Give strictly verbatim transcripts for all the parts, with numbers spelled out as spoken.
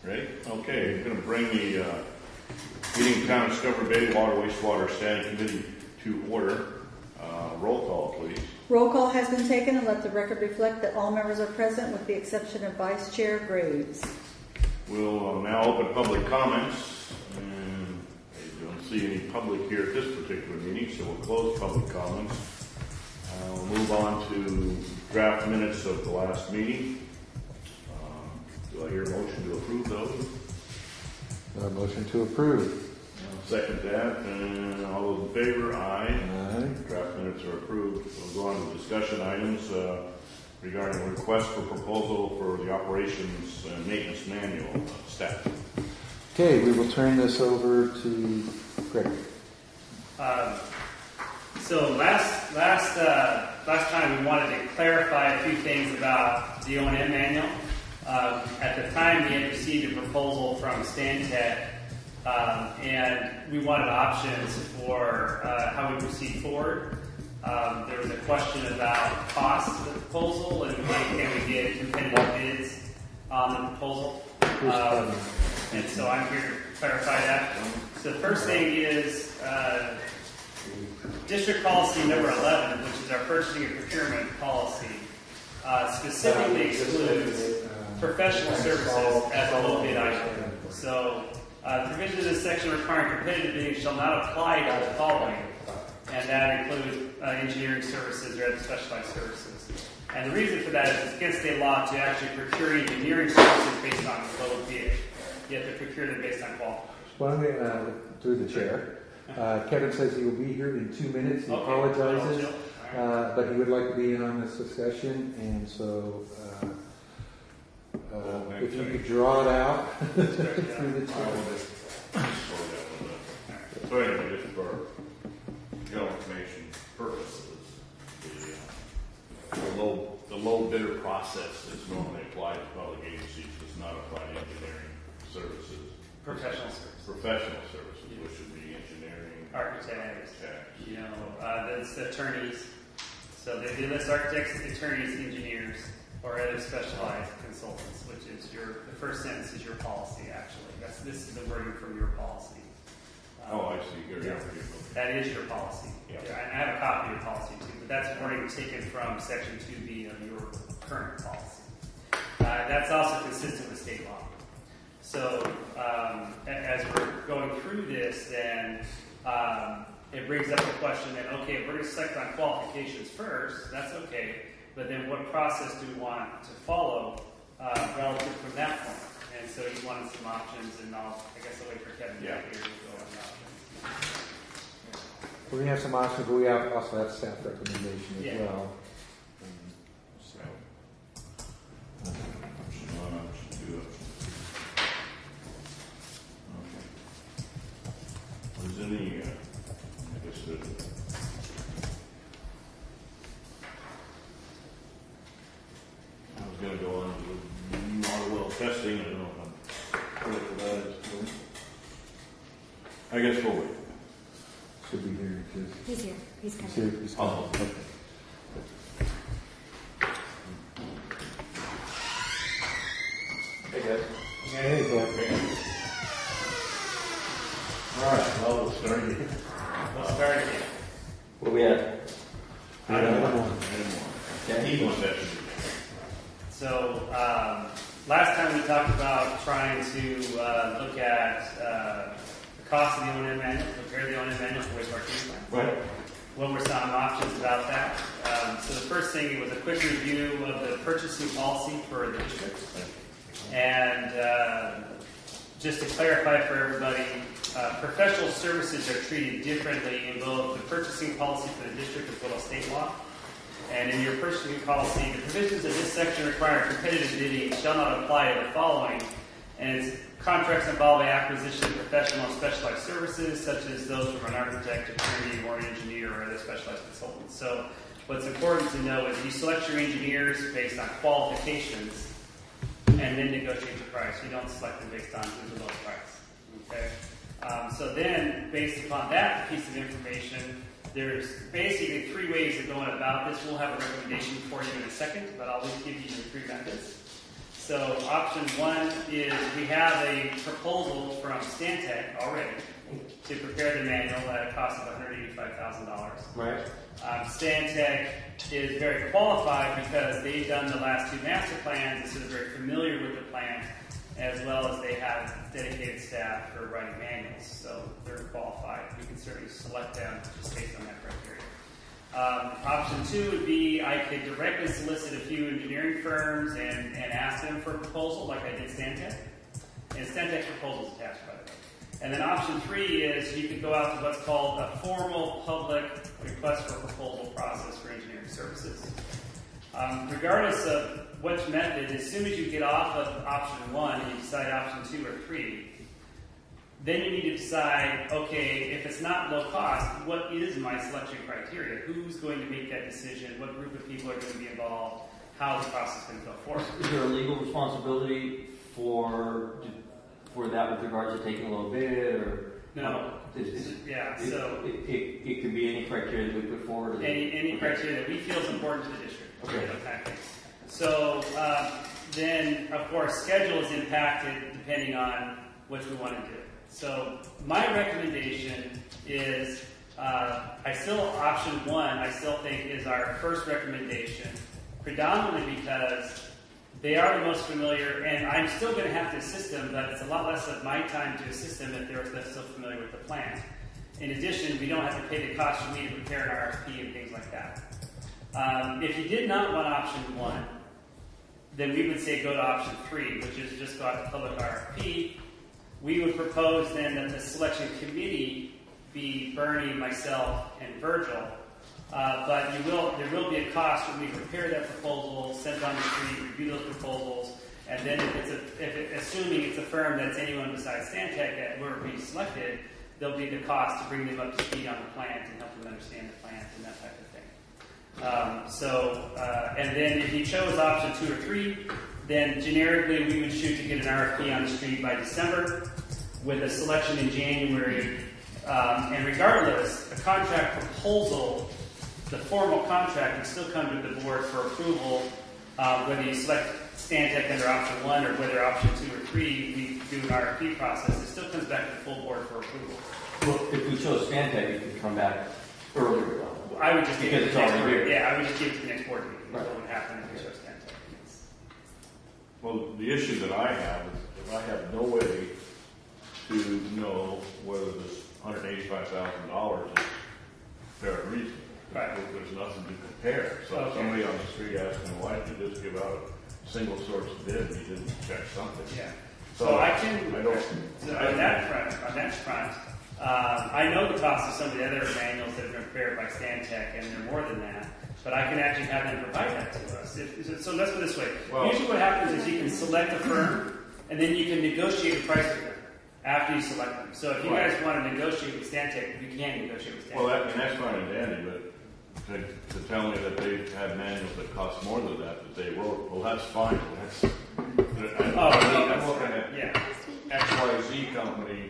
Ready? Okay, I'm going to bring the uh, Meeting Town of Discovery Bay Water Wastewater Standing Committee to order. Uh, roll call, please. Roll call has been taken, and let the record reflect that all members are present with the exception of Vice Chair Graves. We'll uh, now open public comments. And I don't see any public here at this particular meeting, so we'll close public comments. Uh, we'll move on to draft minutes of the last meeting. Um, do I hear a motion to approve those? Uh, motion to approve. I'll second that. And all those in favor, aye. Aye. Draft minutes are approved. We'll go on to discussion items uh, regarding a request for proposal for the operations and maintenance manual of staff. Okay, we will turn this over to Greg. Uh, so last last uh, last time we wanted to clarify a few things about the O and M manual. Uh, at the time, we had received a proposal from Stantec, um, and we wanted options for uh, how we proceed forward. Um, there was a question about cost of the proposal and can we get competitive bids on the proposal. Um, and so I'm here to clarify that. So the first thing is uh, District Policy number eleven, which is our purchasing and procurement policy, uh, specifically excludes professional services as a low bid item. So uh, the provisions of this section requiring competitive bidding shall not apply to the following, and that includes uh, engineering services or other specialized services. And the reason for that is it's against state law to actually procure engineering services based on low bid. You have to procure them based on qualification. Well, I'm going to, uh, through the chair. Uh, Kevin says he will be here in two minutes. He okay. apologizes, Right. uh, but he would like to be in on this discussion, and so uh, uh, if you could draw it out through the chair. So anyway, just for general information purposes, the, uh, the low the low bidder process that's normally applied to public agencies does not apply to engineering services. Professional services. Professional services, which would be engineering, Architects, architects. you know, uh, that's attorneys. So they, they list architects, attorneys, engineers, or other specialized consultants, which is your, the first sentence is your policy, actually. That's, this is the wording from your policy. Um, Oh, I see. You're, yeah. you're, you're, That is your policy. Yeah. Yeah, and I have a copy of your policy too, but that's wording taken from section two B of your current policy. Uh, that's also consistent with state law. So um, as we're going through this, then um, it brings up the question that, okay, if we're going to select on qualifications first, that's okay, but then what process do we want to follow uh, relative from that point? And so you wanted some options, and I'll, I guess I'll wait for Kevin to Yeah. get here to go on the options. We're going to have some options, but we have also have staff recommendation as Yeah. well. so, option one, option two, option three. Okay. Was any, uh, I guess, uh, I was going to go on with water well testing. I don't know if I'm ready for that. I guess we'll wait. Should be here. Because He's here. He's coming. he's here. He's coming. Oh, Okay. Hey, guys. Hey, Glenn. All right, well, we'll start again. We'll start again. Where we at? Item one. Item one. Yeah, He wants that. So um, last time we talked about trying to uh, look at uh, the cost of the O and M manual, prepare the O and M manual for wastewater treatment plant. Right. What were some options about that? Um, so the first thing was a quick review of the purchasing policy for the district. And uh, just to clarify for everybody, uh, professional services are treated differently in both the purchasing policy for the district as well as state law. And in your purchasing policy, the provisions of this section require competitive bidding shall not apply to the following. And it's contracts involving acquisition of professional and specialized services, such as those from an architect, attorney, or an engineer, or other specialized consultants. So what's important to know is you select your engineers based on qualifications and then negotiate the price. You don't select them based on who's the lowest price. Okay? Um, so then, based upon that piece of information, there's basically three ways of going about this. We'll have a recommendation for you in a second, but I'll just give you the three methods. So option one is we have a proposal from Stantec already to prepare the manual at a cost of one hundred eighty-five thousand dollars. Right. Um, Stantec is very qualified because they've done the last two master plans, and so they're very familiar with the plans, as well as they have dedicated staff for writing manuals. So they're qualified. We can certainly select them just based on that criteria. Um, option two would be I could directly solicit a few engineering firms and, and ask them for a proposal, like I did Stantec. And Stantec's proposal is attached, by the way. And then option three is you could go out to what's called a formal public request for proposal process for engineering services. Um, regardless of which method, as soon as you get off of option one and you decide option two or three, then you need to decide, okay, if it's not low cost, what is my selection criteria? Who's going to make that decision? What group of people are going to be involved? How is the process going to go forward? Is there a legal responsibility for for that with regards to taking a low bid, or No. Is, is, Yeah, it, so it, it, it could be any criteria that we put forward. any, any criteria that we feel is important to the district. Okay. Okay. So uh, then, of course, schedule is impacted depending on what we want to do. So my recommendation is, uh, I still, option one, I still think is our first recommendation, predominantly because they are the most familiar, and I'm still going to have to assist them, but it's a lot less of my time to assist them if they're still familiar with the plan. In addition, we don't have to pay the cost for me to prepare an R F P and things like that. Um, if you did not want option one, then we would say go to option three, which is just go out to public R F P. We would propose then that the selection committee be Bernie, myself, and Virgil. Uh, but you will, there will be a cost when we prepare that proposal, send it on the street, review those proposals, and then if it's a, if it, assuming it's a firm that's anyone besides Stantec that were be selected, there'll be the cost to bring them up to speed on the plans and help them understand the plans and that type of thing. Um, so, uh, and then if you chose option two or three, then generically we would shoot to get an R F P on the street by December with a selection in January. Um, and regardless, a contract proposal, the formal contract would still come to the board for approval, uh, whether you select Stantec under option one or whether option two or three, we do an R F P process. It still comes back to the full board for approval. Well, if we chose Stantec, it could come back earlier. I would just give Because it it's to the next already board. here. Yeah, I would just give it to the next board meeting. Right. What would happen if we chose Stantec? Well, the issue that I have is if I have no way to know whether this one hundred eighty-five thousand dollars is fair and reasonable. Right. There's nothing to compare. So Okay. somebody on the street asking, why did you just give out a single source bid? You didn't check something. Yeah. So, So I can, I don't. so on that front, on that front, um, I know the cost of some of the other manuals that have been prepared by Stantec, and they're more than that. But I can actually have them provide that to us. If, so let's put it this way. Well- Usually what happens is you can select a firm, and then you can negotiate a price with them after you select them. So if you Right. guys want to negotiate with Stantec, you can negotiate with Stantec. Well, that, and that's fine and dandy, but to, to tell me that they've had manuals that cost more than that that they wrote, well, that's fine. That's. I, Oh, I'm that's looking fine. at Yeah. X Y Z company.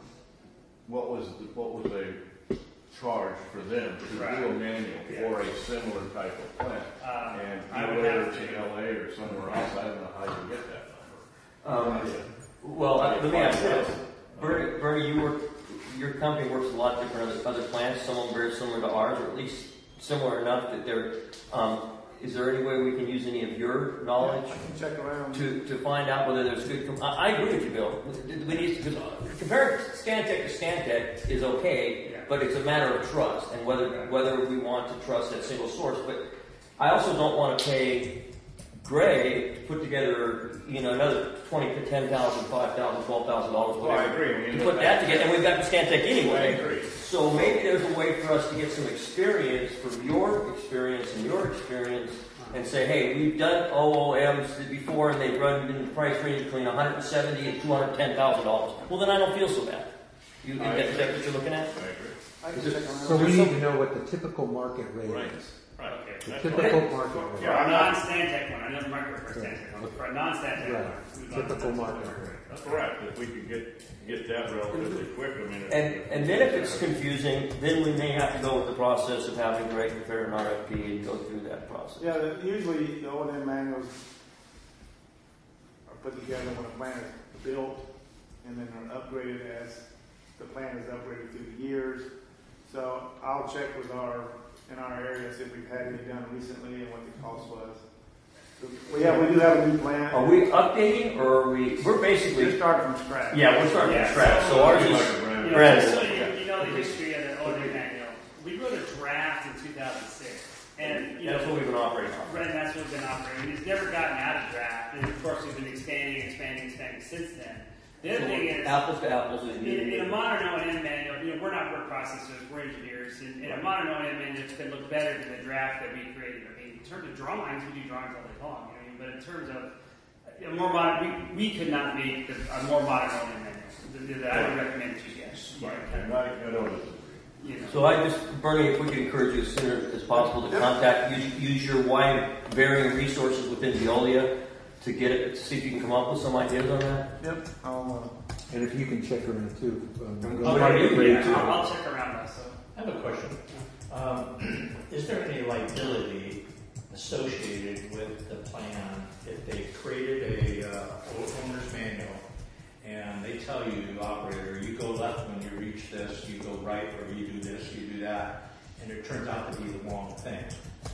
What was the, what was they charge for them to do a Right. manual Yeah. for a similar type of plant? Um, and I you know, would whether have it's to- in L A or somewhere else, I don't know how you get that number. Um, well, uh, let me ask you this. Bernie, Bernie, you work, your company works with a lot of different other, other plants, some of them very similar to ours, or at least similar enough that they're, um, is there any way we can use any of your knowledge I can check around. to, to find out whether there's good, com- I, I agree with you, Bill. We need to, because comparing Stantec to Stantec is okay, Yeah. but it's a matter of trust and whether, whether we want to trust that single source. But I also don't want to pay Gray to put together, you know, another twenty, ten thousand, five thousand, twelve thousand dollars, Well, I whatever. agree. I mean, To put that together, and we've got the Stantec anyway. I agree. So maybe there's a way for us to get some experience from your experience and your experience and say, hey, we've done O O Ms before and they've run in the price range between one hundred seventy and two hundred ten thousand dollars. Well, then I don't feel so bad. You, is I that- is that agree. what you're looking at? I agree. I can Is it- check around. So we need to know what the typical market rate Right. is. Right. Okay. The That's typical fine. market For rate. a non-Stantec one, I know the market for a Yeah. Stantec one. For a non-Stantec Right. one, we would want Typical to- market rate. That's correct. If we could get, get that relatively quick, I mean. And, and then if it's confusing, then we may have to go with the process of having Gray prepare an R F P and go through that process. Yeah, the- usually the O and M manuals, put together when a plan is built and then are upgraded as the plan is upgraded through the years. So I'll check with our, in our area, see if we've had any done recently and what the cost was. Well, yeah, we do have a new plan. Are we updating or are we, we're We're basically, starting from scratch. yeah, we're starting Yeah, from scratch, so- so ours Like is, a brand You new- know, Brad. just so you, you know the history of the O D manual, we wrote a draft in two thousand six, and you that's know, what we've been operating on. and that's what we've been operating. It's never gotten out of draft, and of course we've been expanding, expanding, expanding since then. The other So thing is, apples to apples is in, needed. in a modern O and M manual, you know, we're not word processors, we're engineers, and in a modern O and M manual, it's going to look better than the draft that we created. I mean, in terms of drawings, we do drawings all day long, you know, what I mean? But in terms of a more modern, we, we could not make the, a more modern O and M manual. I would recommend that you guys. Right, and I, I don't disagree. You know. So I just, Bernie, if we could encourage you as soon as possible to contact, use, use your wide varying resources within Veolia to get it, to see if you can come up with some ideas on that. Yep. I'll, And if you can check around too. um, Oh, that'd be yeah, great, Yeah, too. I'll, I'll check around that. So. I have a question. Um, is there any liability associated with the plan if they created a uh, owner's manual and they tell you, operator, you go left when you reach this, you go right, or you do this, you do that, and it turns out to be the wrong thing?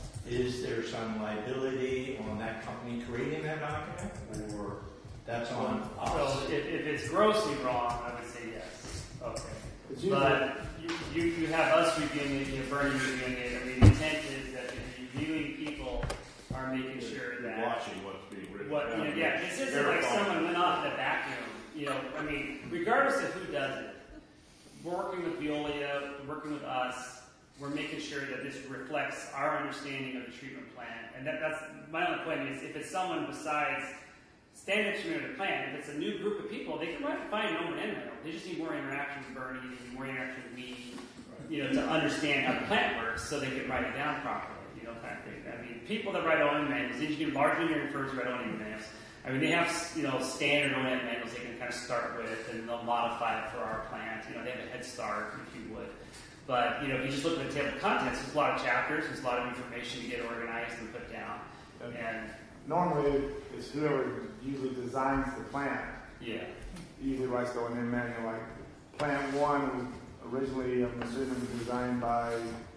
Is there some liability on that company creating that document, or that's on us? So if, if it's grossly wrong, I would say yes. Okay. It's usually- But you, you, you have us reviewing it, you have Bernie reviewing it. I mean, the intent is that the reviewing people are making sure that Watching what's being written. what, you know, down. yeah, this isn't like Verifying. someone went off in a vacuum. You know, I mean, regardless of who does it, we're working with Veolia, we're working with us. We're making sure that this reflects our understanding of the treatment plan. And that, that's my only point is if it's someone besides standard treatment plan, if it's a new group of people, they can write, find an O and M manual. They just need more interaction with Bernie, they need more interaction with me, you know, to understand how the plant works so they can write it down properly, you know, kind of thing. I mean, people that write O and M manuals, engineering, large engineering firms write O and M manuals. I mean, they have, you know, standard O and M manuals they can kind of start with, and they'll modify it for our plant. You know, they have a head start, if you would. But, you know, if you just look at the table of contents, there's a lot of chapters, there's a lot of information to get organized and put down. And, normally, it's whoever usually designs the plant yeah. usually writes the O and M manual. Like plant one was originally, I'm assuming, designed by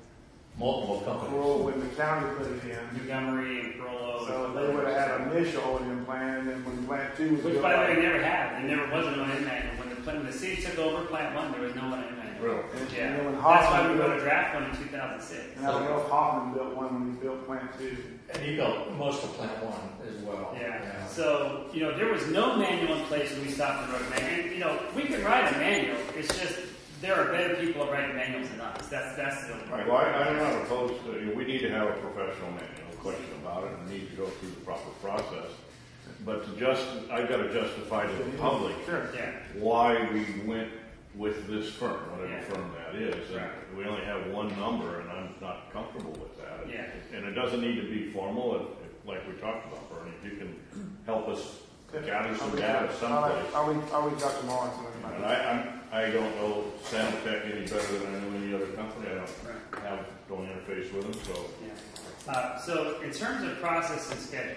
Multiple Kroll companies. when the county put it in. Montgomery and Carollo. So and they would have had an initial O and M plan, and then when plant two was Which, built, by the way, they never had. There never was an O and M manual. When the, when the city took over Plant One, there was no O and M manual. Really? and, Yeah. and then when That's why Hoffman we built, wrote a draft one in two thousand six. and I don't know if Hoffman built one when he built plant two. And he built most of Plant One as well. Yeah. So, you know, there was no manual in place when we stopped and wrote a manual. And, you know, we can write a manual. It's just there are better people at writing manuals than us. That's that's the only Right, well, I, I'm not opposed to, you know, we need to have a professional manual, no question about it, and need to go through the proper process. But to just, I've got to justify to the public Sure. Yeah. why we went with this firm, whatever Yeah. firm that is. And Right. we only have one number, and I'm not comfortable with that. Yeah. And it doesn't need to be formal, if, if, like we talked about, Bernie, if you can help us gather some data someplace. I'll, I'll, I'll reach out tomorrow and see what And I I, I'm, I don't know Sanitec any better than I know any other company. I don't Right. have, don't interface with them, so. Yeah. Uh, so, in terms of process and schedule,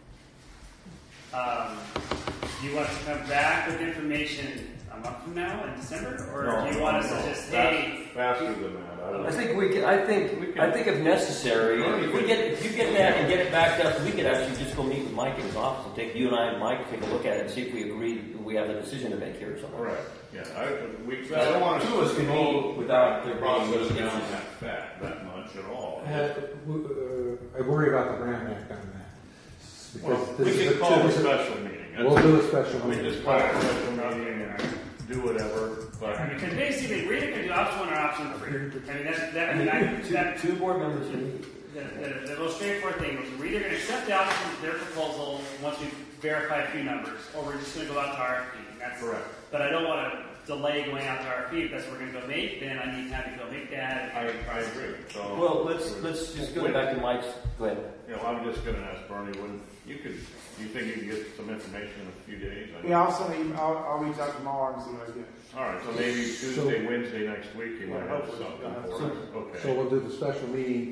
um, do you want us to come back with information a month from now in December, or No, do you want us no, to just fast- hey? Faster than that. I don't I think we can, I think, I think if necessary, Well, if you we could- get, if you get that and get it back to us, we could actually just go meet with Mike in his office and take, you and I and Mike take a look at it and see if we agree, that we have a decision to make here or something. Right, yeah, I, we, I don't want Two of us to can go meet without there process being. down that fat, that much at all. Uh, w- uh, I worry about the Brown Act on that. Well, Because we this is could a- call a this is a- special meeting. We'll do a special We meeting. just call a special meeting and do whatever, but. I mean, because basically, we're either going to do option one or option three. I mean, that's that. I mean, I, Two, that two board members can meet. the, the, the most straightforward thing was we're either going to accept the option, their proposal, once we verify a few numbers, or we're just going to go out to R F P. And that's Correct. But I don't want to delay going out to R F P. If that's what we're going to go make, then I need time to go make that. I, I agree, so. Well, let's, let's just go back to Mike's, go ahead. You know, I'm just gonna ask Bernie, when, you could, do you think you can get some information in a few days? I mean- Yeah, I'll send an email. I'll, I'll reach out tomorrow and see what I get. All right, so maybe Tuesday, Wednesday next week, you might have hopefully, something yeah. for us, So okay. we'll do the special meeting,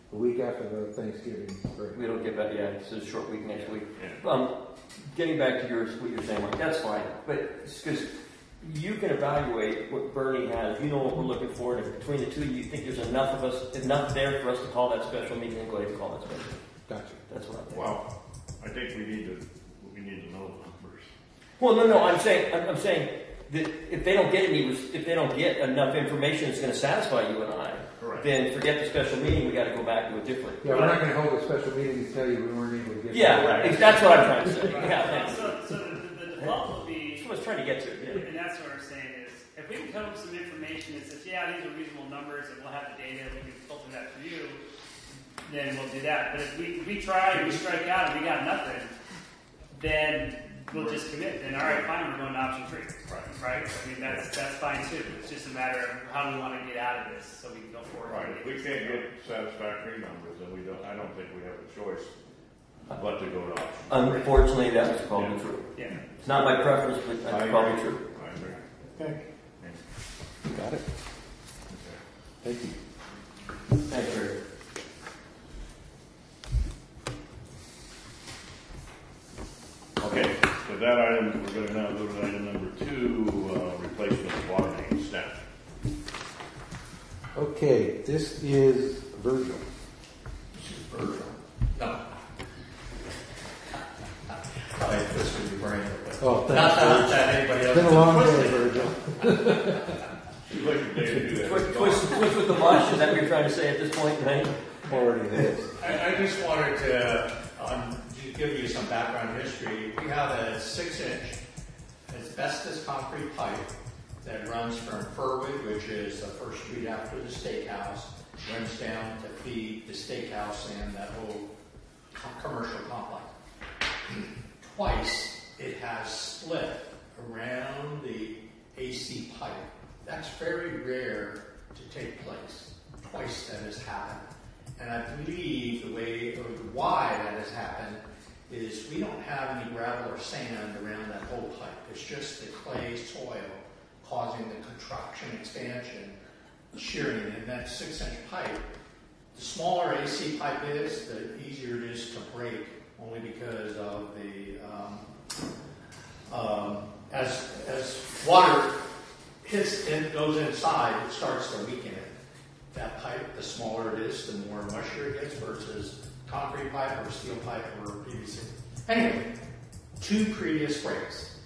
the week after the Thanksgiving break. We don't get back, yeah, it's a short week next week. Yeah. Um, getting back to yours, what you're saying, Mike, that's fine, but because you can evaluate what Bernie has, you know what we're looking for, and if between the two, you think there's enough of us, enough there for us to call that special meeting, and go ahead and call that special. Gotcha. That's what I think. Well, I think we need to, we need to know the numbers. Well, no, no, I'm saying, I'm, I'm saying that if they don't get any, if they don't get enough information that's going to satisfy you and I, Correct. then forget the special meeting. We got to go back to it different. Yeah, we're not going to hold a special meeting to tell you we weren't able to get. Yeah, Right. that's what I'm trying to say. Right. Yeah, thanks. So, so the, the, the default will be, That's what I was trying to get to. Yeah. and that's what we're saying is, if we can come up with some information that says, yeah, these are reasonable numbers, and we'll have the data, we can filter that for you, then we'll do that. But if we, if we try and we strike out and we got nothing, then we'll just commit. Then all right, fine, we're going to option three. Right. Right? I mean, that's that's fine too. It's just a matter of how we want to get out of this so we can go forward. Right, if we can't get satisfactory numbers, then we don't, I don't think we have a choice but to go to option. Unfortunately, that's probably Yeah. true. Yeah. It's not my preference, but I that's agree. probably true. I agree. Okay. Got it. Okay. Thank you. Thanks, Rick. Okay, so that item, we're going to now go to item number two, uh, replacement of water main staff. Okay, this is Virgil. Virgil. No. I twisted your brain. Oh, thanks. Not that, Virgil. that anybody else. It's been a long twisted. day, Virgil. You'd like your day to do that. Twist, twist, twist with the mush, is that what you're trying to say at this point, right? Already is. I, I just wanted to um, to give you some background history. We have a six-inch asbestos concrete pipe that runs from Furwood, which is the first street after the steakhouse, runs down to feed the steakhouse and that whole co- commercial complex. Twice it has split around the A C pipe. That's very rare to take place. Twice that has happened. And I believe the way, or why that has happened, is we don't have any gravel or sand around that whole pipe. It's just the clay soil causing the contraction, expansion, shearing. And that six-inch pipe, the smaller A C pipe is, the easier it is to break, only because of the, um, um, as, as water hits and goes inside, it starts to weaken it. That pipe, the smaller it is, the more mushier it gets versus concrete pipe or steel pipe or P V C. Anyway, two previous breaks.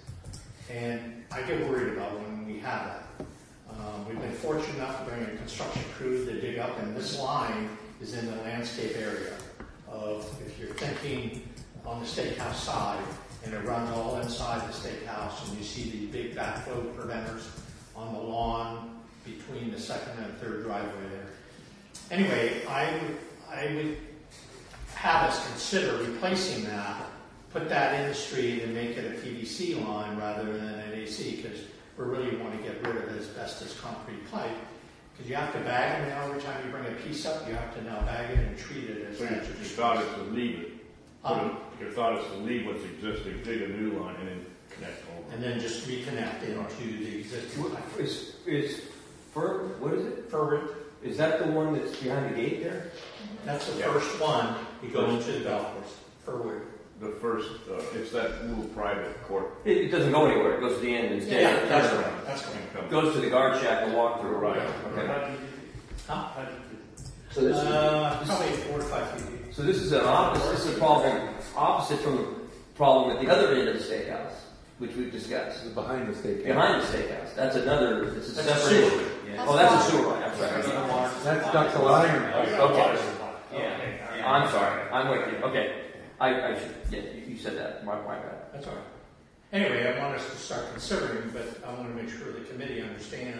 And I get worried about when we have that. Um, we've been fortunate enough to bring a construction crew to dig up, and this line is in the landscape area of, if you're thinking on the steakhouse side, and it runs all inside the steakhouse, and you see the big backflow preventers on the lawn between the second and third driveway there. Anyway, I would, I would have us consider replacing that, put that in the street and make it a P V C line rather than an A C, because we really want to get rid of asbestos concrete pipe, because you have to bag it now. Every time you bring a piece up, you have to now bag it and treat it as So your, such. your thought is to leave it, put Um, it- your thought is to leave what's existing, dig a new line, and then connect over. And then just reconnect into the existing pipe. Is, is, Fur, what is it? Forward. Is that the one that's behind the gate there? That's the Yeah. first one. You go into the golf course. Forward. The first, uh, it's that little private court. It, it doesn't go anywhere, it goes to the end and stays. Yeah, that's Turns right. around. That's right. Income. Goes to the guard shack and walk through. Right. Okay. How do you do Huh? How do you do So this is, Uh, probably four to five feet deep. so this is an opposite, this is a problem, opposite from the problem at the other end of the steakhouse, which we've discussed. This is behind the steakhouse. Behind the steakhouse, that's another, it's a That's a separate sewer. issue. That's Oh, that's a water. sewer line, I'm sorry. That's ductile iron. Okay. Okay. Yeah, I'm sorry, I'm with you, okay. I, I should, yeah, you, you said that, my, my bad. That's all right. Anyway, I want us to start considering, but I want to make sure the committee understands.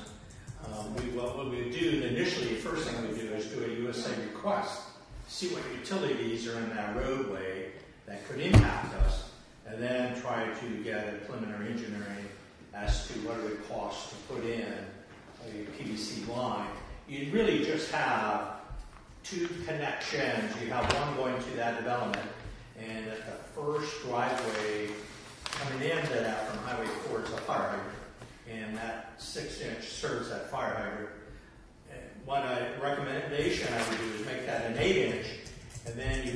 Um, we, what, what we do initially, the first thing we do is do a U S A request, see what utilities are in that roadway that could impact us, and then try to get a preliminary engineering as to what it would cost to put in a P V C line. You really just have two connections. You have one going to that development, and at the first driveway coming into that from Highway four is a fire hydrant, and that six inch serves that fire hydrant. And what I recommendation I would do is make that an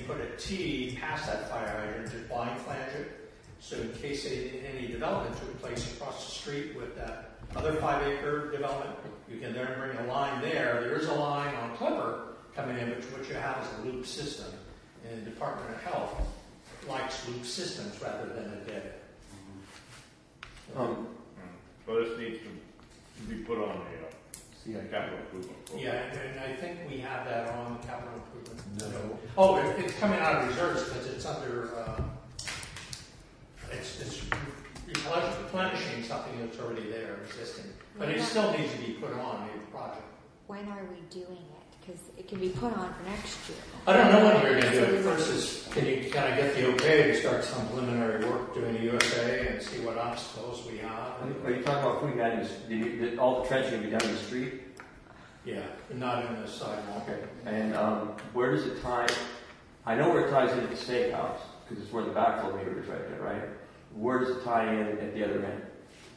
put a T past that fire hydrant to blind flange it. So in case any, any development took place across the street with that other five acre development, you can then bring a line there. There is a line on Clipper coming in, but what you have is a loop system. And the Department of Health likes loop systems rather than a dead end. Um, So this needs to be put on the uh, capital improvement program. Yeah, and, and I think we have that on capital improvement. No. Oh, it, it's coming out of reserves because it's under, uh, it's, it's replenishing something that's already there, existing. But it still needs to be put on a project. When are we doing it? Because it can be put on for next year. I don't know when you're going to do it. First is, can you kind of get the okay to start some preliminary work doing the U S A and see what obstacles we have? are you talking about putting that in, the- did you, did all the trenching going to be done in the street? Yeah, not in the sidewalk. Okay. And um, where does it tie? I know where it ties into the steakhouse, because it's where the backflow meter is right there, right? Where does it tie in at the other end?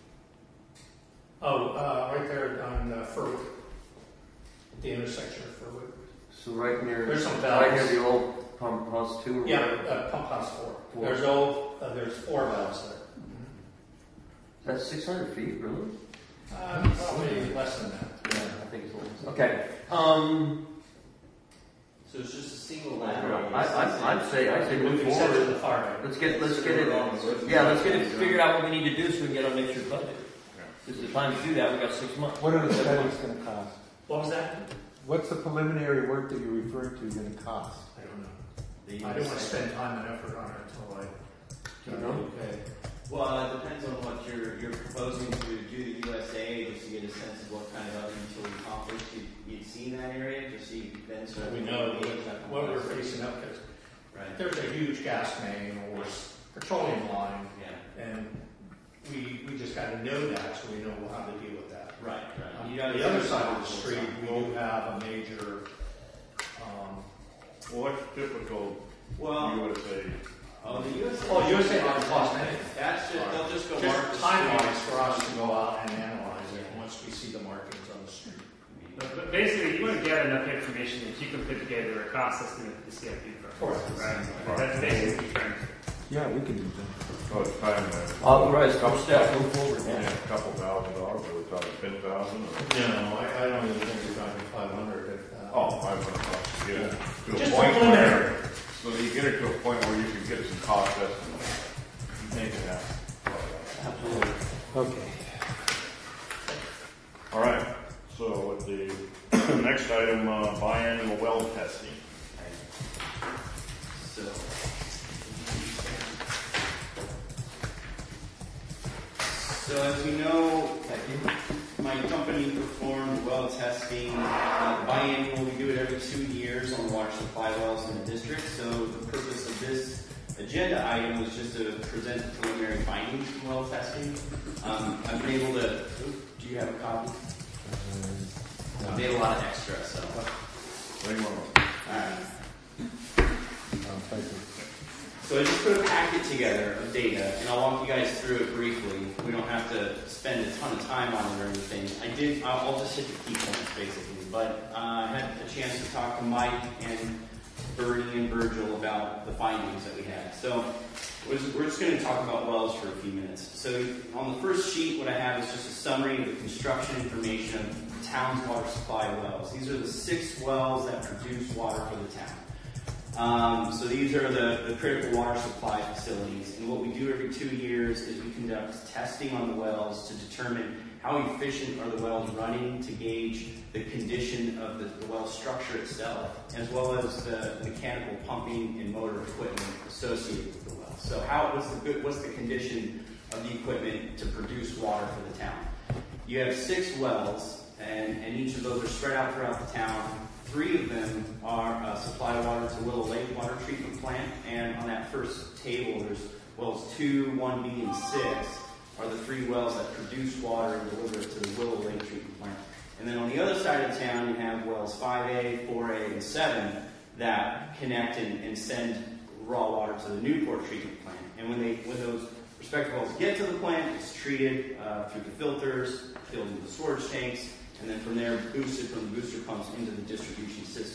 Oh, uh, right there on uh, Furwood, the intersection of Furwood. So right near, There's some right near valves. the old pump house too? or Yeah, whatever? uh, pump house four. Four. There's old, uh, there's four valves there. That's six hundred feet, really? Uh, probably less than that. Yeah, I think it's less. Okay. Um, So it's just a single lateral. I, I, I'd say, I'd say move Except for forward. the far right. Let's get, let's get it, yeah, let's get it figured out what we need to do so we can get on next year's budget. This is the time to do that, we've got six months. What are the studies going to cost? What was that? What's the preliminary work that you're referring to going to cost? I don't know. I don't want to spend time and effort on it until I You know? okay. Well, it depends on what you're you're proposing to do the U S A, just to get a sense of what kind of other utility conflicts you, you'd see in that area, just so you can then So start we to know gauge that what we're complexity. facing up because Right. there's a huge gas main or petroleum line, Yeah. and we we just got to know that so we know how to deal with that. Right. Right. On You gotta the other do side of the something. street, we do have a major. Um, Well, what's typical Well, U S A? oh, the U S A. oh, U S A doesn't cost anything. That's just they'll just go mark the Just time-wise street. for us to go out and analyze it once we see the markings on the street. But, but basically, you want to get enough information that you can put together a cost estimate for the C I P program. Correct. Right? That's basically what you're trying to do. Yeah, we can do that. Oh, it's time to. Authorize couple steps, move forward, Yeah, yeah. a couple thousand dollars, are we talking ten thousand or? No, I, I don't even think we're talking five hundred. If, uh, Oh, five hundred bucks to get it to a Just point preliminary. where, so that you get it to a point where you can get some cost estimates. Make it happen. Absolutely. Okay. All right, so with the next item, uh, biannual well testing. So. So as we know, my company performed well testing uh, biannual. We do it every two years on water supply wells in the district. So the purpose of this agenda item was just to present preliminary findings from well testing. Um, I've been able to. Do you have a copy? I made a lot of extra, so. What do you want? All right. Um, thank you. So I just put a packet together of data, and I'll walk you guys through it briefly. We don't have to spend a ton of time on it or anything. I did. I'll I'll just hit the key points basically. But uh, I had a chance to talk to Mike and Bernie and Virgil about the findings that we had. So we're just, we're just going to talk about wells for a few minutes. So on the first sheet, what I have is just a summary of the construction information of the town's water supply wells. These are the six wells that produce water for the town. Um, so these are the, the critical water supply facilities, and what we do every two years is we conduct testing on the wells to determine how efficient are the wells running, to gauge the condition of the, the well structure itself, as well as the mechanical pumping and motor equipment associated with the well. So how what's the good, what's the condition of the equipment to produce water for the town? You have six wells, and, and each of those are spread out throughout the town. Three of them are uh, supply water to Willow Lake Water Treatment Plant, and on that first table, there's wells two, one B, and six are the three wells that produce water and deliver it to the Willow Lake Treatment Plant. And then on the other side of town, you have wells five A, four A, and seven that connect and, and send raw water to the Newport Treatment Plant. And when they when those respective wells get to the plant, it's treated uh, through the filters, filled into the storage tanks, and then from there boosted from the booster pumps into the distribution system.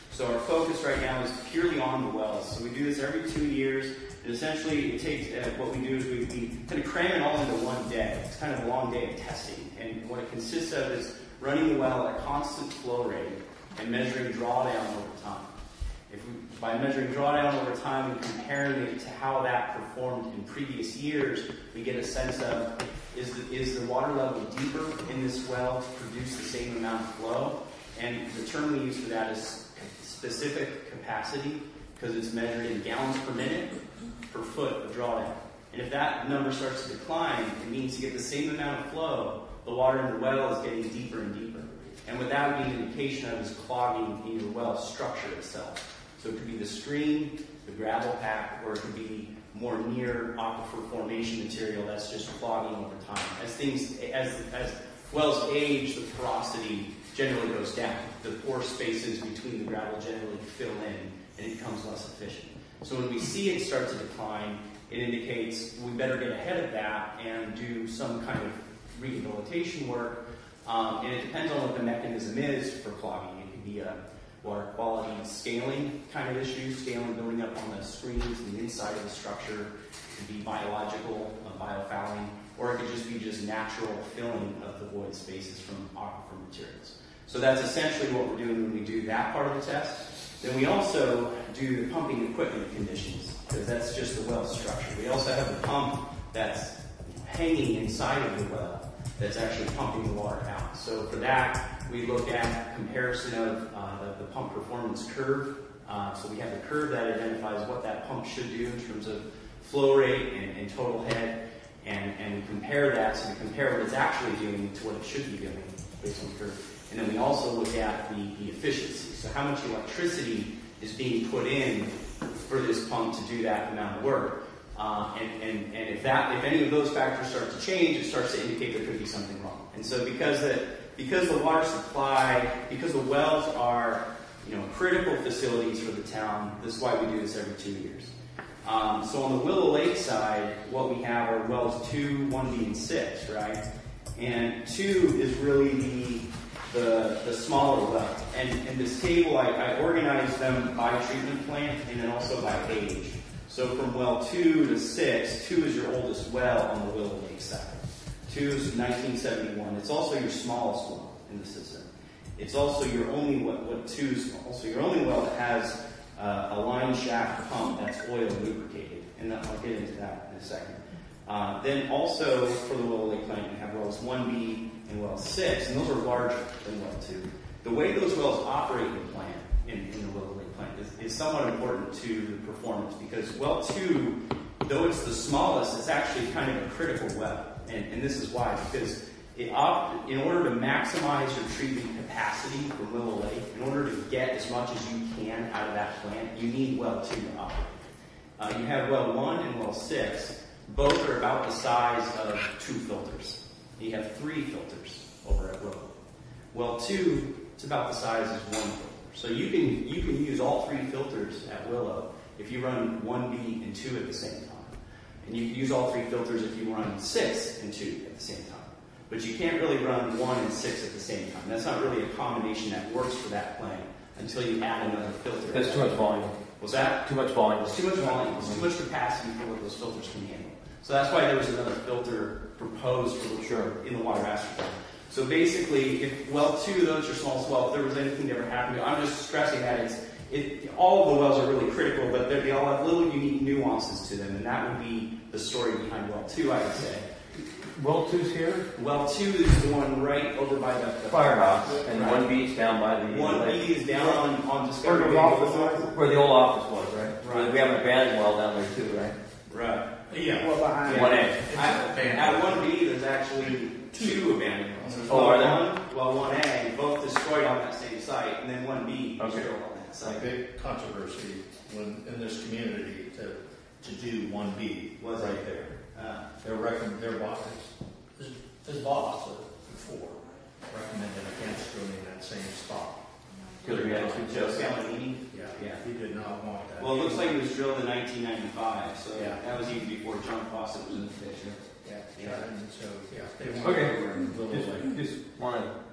So our focus right now is purely on the wells. So we do this every two years. And essentially, it takes uh, what we do is we, we kind of cram it all into one day. It's kind of a long day of testing. And what it consists of is running the well at a constant flow rate and measuring drawdown over time. If we, by measuring drawdown over time and comparing it to how that performed in previous years, we get a sense of is the, is the water level deeper in this well to produce the same amount of flow? And the term we use for that is specific capacity, because it's measured in gallons per minute per foot of drawdown. And if that number starts to decline, it means to get the same amount of flow, the water in the well is getting deeper and deeper. And what that would be an indication of is clogging in your well structure itself. So it could be the stream, the gravel pack, or it could be more near aquifer formation material that's just clogging over time. As things, as, as wells age, the porosity generally goes down. The pore spaces between the gravel generally fill in, and it becomes less efficient. So when we see it start to decline, it indicates we better get ahead of that and do some kind of rehabilitation work. Um, and it depends on what the mechanism is for clogging. It could be a water quality scaling kind of issue, scaling building up on the screens and the inside of the structure. It could be biological, uh, biofouling, or it could just be just natural filling of the void spaces from aquifer materials. So that's essentially what we're doing when we do that part of the test. Then we also do the pumping equipment conditions, because that's just the well structure. We also have a pump that's hanging inside of the well that's actually pumping the water out. So for that, we look at comparison of uh, the, the pump performance curve. Uh, so we have the curve that identifies what that pump should do in terms of flow rate and, and total head, and, and we compare that, so we compare what it's actually doing to what it should be doing based on the curve. And then we also look at the, the efficiency. So how much electricity is being put in for this pump to do that amount of work. Uh, and, and, and if that, if any of those factors start to change, it starts to indicate there could be something wrong. And so because the, because the water supply, because the wells are, you know, critical facilities for the town, this is why we do this every two years. Um, so on the Willow Lake side, what we have are wells two, one B, and six, right? And two is really the the, the smaller well. And in this table, I, I organized them by treatment plant and then also by age. So from well two to six, two is your oldest well on the Willow Lake side. Two is nineteen seventy-one. It's also your smallest well in the system. It's also your only what, what two is also your only well that has uh, a line shaft pump that's oil lubricated, and I'll get into that in a second. Uh, then also for the Willow Lake plant, you have wells one B and well six, and those are larger than well two. The way those wells operate in the plant, in, in the Willow Lake plant, is, is somewhat important to the performance, because well two, though it's the smallest, it's actually kind of a critical well. And, and this is why, because it op- in order to maximize your treatment capacity for Willow Lake, in order to get as much as you can out of that plant, you need well two to operate. Uh, you have well one and well six. Both are about the size of two filters. You have three filters over at Willow. Well two, it's about the size as one filter. So you can you can use all three filters at Willow if you run one B and two at the same time. And you can use all three filters if you run six and two at the same time. But you can't really run one and six at the same time. That's not really a combination that works for that plant until you add another filter. There's too much volume. Was that? Too much volume. It's too much volume. It's too much capacity for what those filters can handle. So that's why there was another filter proposed for the, sure. in the water master plan. So basically, if well two, those are smallest well, if there was anything that ever happened, I'm just stressing that it's, it, all of the wells are really critical, but they all have little unique nuances to them, and that would be the story behind well two, I would say. Well two's here? Well two is the one right over by the, the firehouse, and right. one B is down by the... One B is down on, on Discovery. Where the office was? Where the old office was, right? Right. We have an abandoned well down there too, right? Right. Yeah. Well, behind Yeah. one A. At, at one B, there's actually two abandoned wells. There's Oh, well are there? one, well one A, both destroyed on that same site, and then one B Okay. destroyed on that It's a site. big controversy when, in this community to, to do one B Was right it? there. Uh, Their recommend, their boss, his, his boss uh, before recommended against doing that same spot. Because we had two Joe Joe Scalamini? Yeah, Yeah. he did not want that. Well, it looks like it was drilled in nineteen ninety-five, so Yeah. that was even before John Fawcett was in the picture. Yeah, Yeah. and so, yeah. They want Okay. to go over and little Just, like- just want to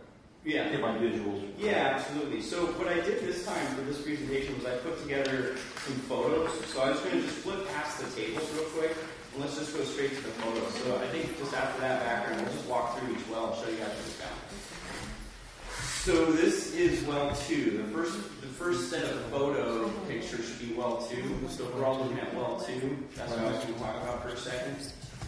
Yeah. get my visuals. Yeah, absolutely. So what I did this time for this presentation was I put together some photos. So I was going to just flip past the tables real quick, and let's just go straight to the photos. So I think just after that background, we'll just walk through each well and show you guys what it's got. So this is well two. The first, the first set of photo pictures should be well two. So we're all looking at well two. That's what I was going to talk about for a second.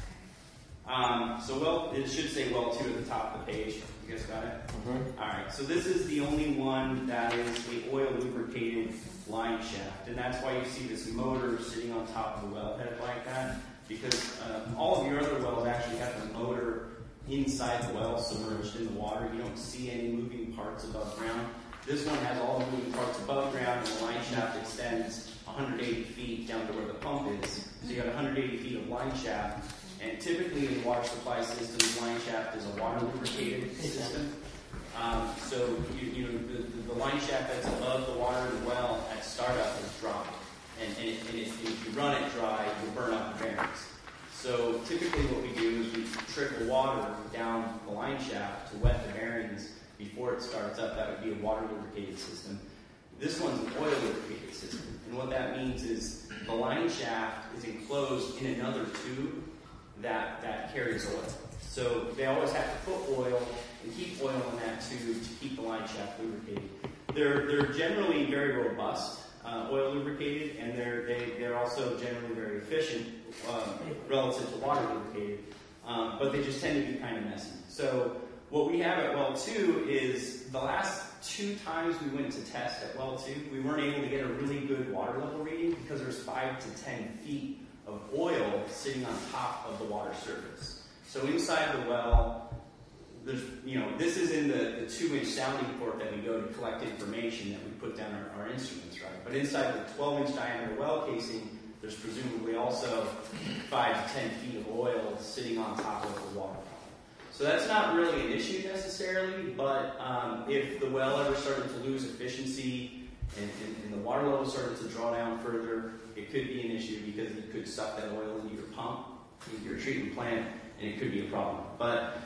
Um, so well, it should say well two at the top of the page. You guys got it? Mm-hmm. All right. So this is the only one that is a oil lubricated line shaft, and that's why you see this motor sitting on top of the wellhead like that. Because uh, all of your other wells actually have the motor inside the well, submerged in the water. You don't see any moving parts above ground. This one has all the moving parts above ground, and the line shaft extends one hundred eighty feet down to where the pump is. So you got one hundred eighty feet of line shaft. And typically in water supply systems, line shaft is a water lubricated system. Um, so you, you know the, the, the line shaft that's above the water in the well at startup is dry, and, and, it, and it, if you run it dry, you'll burn up the bearings. So typically what we do is we trickle water down the line shaft to wet the bearings before it starts up. That would be a water lubricated system. This one's an oil lubricated system, and what that means is the line shaft is enclosed in another tube that, that carries oil. So they always have to put oil and keep oil in that tube to keep the line shaft lubricated. They're, they're generally very robust, uh, oil lubricated, and they're, they, they're also generally very efficient um, relative to water lubricated, um, but they just tend to be kind of messy. So what we have at well two is the last two times we went to test at well two, we weren't able to get a really good water level reading because there's five to ten feet of oil sitting on top of the water surface. So inside the well, there's, you know, this is in the, the two inch sounding port that we go to collect information that we put down our, our instruments, right? But inside the twelve inch diameter well casing, there's presumably also five to ten feet of oil sitting on top of the water column. So that's not really an issue necessarily, but um, if the well ever started to lose efficiency and, and, and the water level started to draw down further, it could be an issue because it could suck that oil into your pump, into your treatment plant, and it could be a problem. But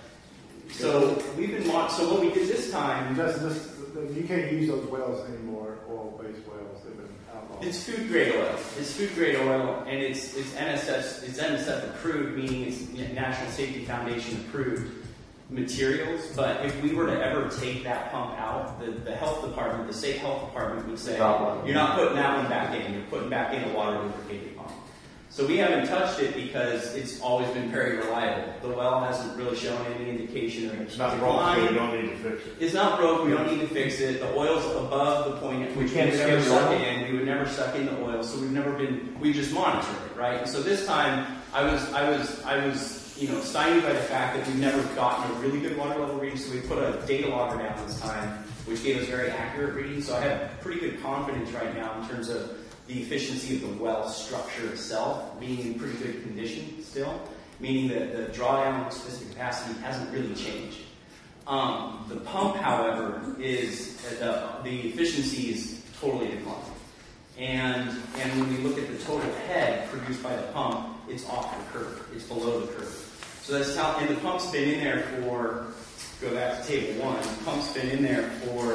so we've been watching. So what we did this time, Just this, you can't use those wells anymore, oil-based wells. They've been outlawed. it's food grade oil. It's food grade oil, and it's it's N S F it's N S F approved, meaning it's National Safety Foundation approved materials. But if we were to ever take that pump out, the, the health department, the state health department would say, you're not putting that one back in, you're putting back in a water lubricated pump. So we haven't touched it because it's always been very reliable. The well hasn't really shown any indication of It's not broke, so we don't need to fix it. It's not broke, we don't need to fix it. The oil's above the point at which we, can't would never skim suck the it oil? in. We would never suck in the oil, so we've never been, we just monitor it, right? And so this time, I was, I was, I was, you know, stymied by the fact that we've never gotten a really good water level reading, so we put a data logger down this time, which gave us very accurate readings. So I have pretty good confidence right now in terms of the efficiency of the well structure itself being in pretty good condition still, meaning that the drawdown specific capacity hasn't really changed. Um, the pump, however, is uh, the, the efficiency is totally declining. And, and when we look at the total head produced by the pump, it's off the curve. It's below the curve. So that's how, and the pump's been in there for, go back to table one, the pump's been in there for,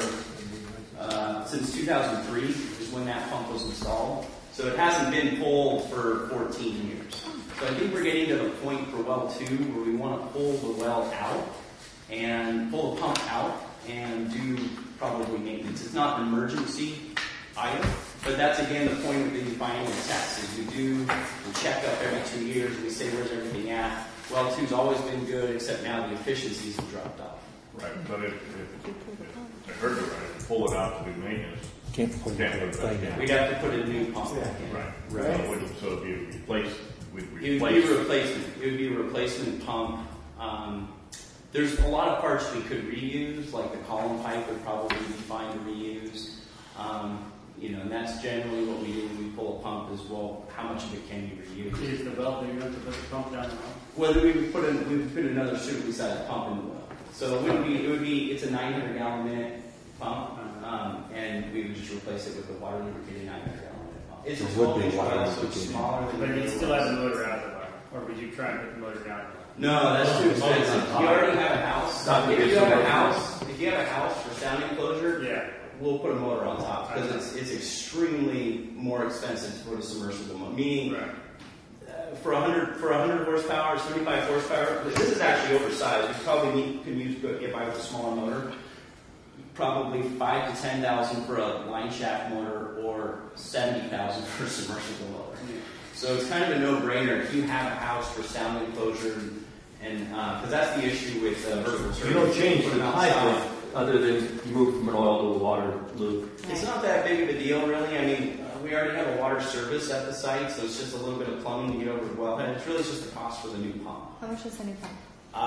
uh, since two thousand three is when that pump was installed. So it hasn't been pulled for fourteen years. So I think we're getting to the point for well two where we want to pull the well out and pull the pump out and do probably maintenance. It's not an emergency item, but that's again the point of the final test is we do the checkup every two years and we say where's everything at. Well two's always been good except now the efficiencies have dropped off. Right, but if, if, if I heard it right, if you pull it out to do maintenance, Can't put can't put it back in. We'd have to put a new pump back in. Right, Right. So it would- So if you replace, we'd It would be replace. a replacement. It would be a replacement pump. Um, there's a lot of parts we could reuse, like the column pipe would probably be fine to reuse. Um, you know, and that's generally what we do when we pull a pump is, well, how much of it can you reuse? Is the well big enough to put the pump down the well? Whether we would put in, we would put another suitably sized pump in the well. So it would be, it would be, it's a nine hundred gallon minute pump, um, and we would just replace it with a water lubricated nine hundred gallon minute pump. It's a It would twelve be inch water well, so it's lubricated. smaller than. But your it still has a motor out of the well. Or would you try and put the motor down? No, that's too expensive. We already have a house not gonna If be you have a submersible. house, if you have a house for sound enclosure, Yeah. we'll put a motor on top because it's it's extremely more expensive to put a submersible motor. Meaning, Right. uh, for a hundred for a hundred horsepower, seventy-five horsepower. This is actually oversized. You probably need, could use get by with a smaller motor. Probably five to ten thousand for a line shaft motor, or seventy thousand for a submersible motor. So it's kind of a no-brainer if you have a house for sound enclosure, and because uh, that's the issue with uh, vertical turbines. You don't change Put the them type outside. of, other than you move from an oil to a water loop. It's not that big of a deal, really. I mean, uh, we already have a water service at the site, so it's just a little bit of plumbing to get over the wellhead. It's really just the cost for the new pump. How much is the new pump?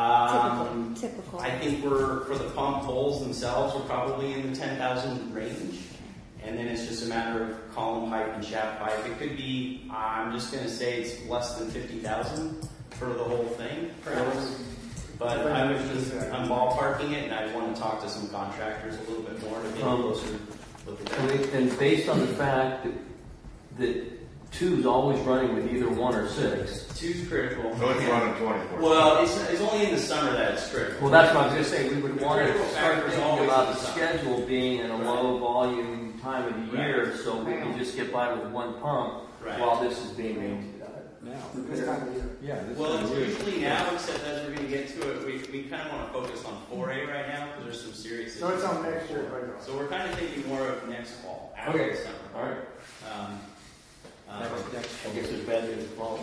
Um, Typical. Typical. I think we're, for the pump holes themselves, we're probably in the ten thousand range. And then it's just a matter of column pipe and shaft pipe. It could be, I'm just going to say it's less than fifty thousand for the whole thing, perhaps. But I was just, I'm ballparking it, and I want to talk to some contractors a little bit more to get Um, closer look at And, that. we- and based on the fact that, that two's always running with either one or six. Two's critical. So it's running twenty-four. Well, it's, it's only in the summer that it's critical. Well, that's what I was going to say. We would The want critical to start factor is thinking always about in the the summer. schedule being in a Right. low volume time of the Right. year, so we can just get by with one pump Right. while this is being maintained. Now, This time of year. yeah. This Well, time it's of year. usually now, except as we're going to get to it, we, we kind of want to focus on four A right now because there's some serious issues. So it's on next year, right? So we're kind of thinking more of next fall, after Okay. the summer. All right. Um, uh, Next- next I guess there's bad news following.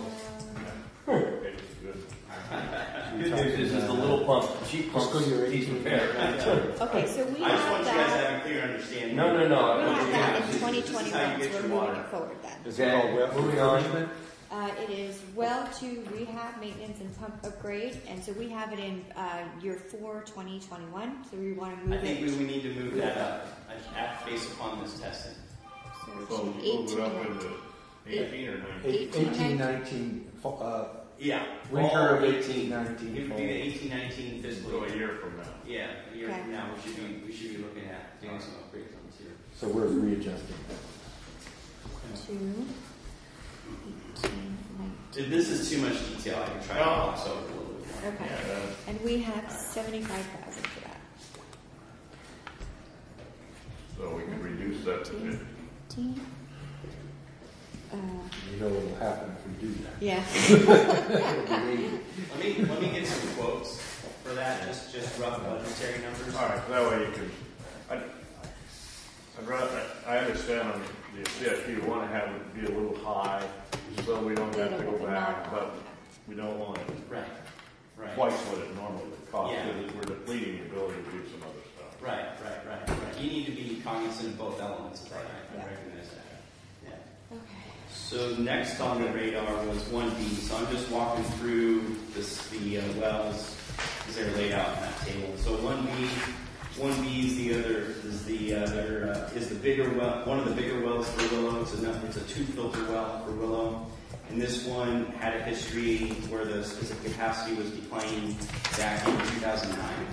Okay, it's good. Good news is, is the little pump, cheap pump, Fiscal year he's eighteen. prepared. Okay, so we I just have want you guys to that. have a clear understanding. No, no, no. We I want have you that to- in This is- twenty this is how you twenty-one, get so we're your moving water. it forward then. Is it called well Moving on. refurbishment? Uh, it is well to rehab, maintenance, and pump upgrade, and so we have it in uh, year four, twenty twenty-one. So we want to I move think we, it we need to move that up uh, at- based upon this testing. so So to move it eighteen. up into eighteen or nineteen? Eight- eighteen, Eighteen, nineteen, fall- uh, Yeah. winter fall of eighteen, eighteen. nineteen. It would be the eighteen nineteen fiscal So a year. year from now. Yeah, a year Okay. from now, we should be, we should be looking at doing some upgrades on this year. So we're readjusting. To eighteen, nineteen. If this is too much detail, I can try to No. gloss over a little bit more. Okay, Yeah, that- and we have seventy-five thousand for that. so we can reduce that to fifty. Eighteen. Uh, You know what will happen if we do that. yeah. It'll be eighty. Let me, let me get some quotes for that, just, just rough budgetary numbers. All right, that way you can, I, I'd rather, I understand on the C I P, you want to have it be a little high, so we don't have to go back, but we don't want it Right, right. twice what it normally would cost, Yeah. because we're depleting the ability to do some other stuff. Right, right, right, right. You need to be cognizant of both elements of that. I Yeah. recognize that. Yeah. Okay. So next on the radar was one B. So I'm just walking through this, the uh, wells as they're laid out in that table. So one B, one B is the other is the other uh, is the bigger well, one of the bigger wells for Willow. It's a it's a two filter well for Willow. And this one had a history where the specific capacity was declining back in two thousand nine.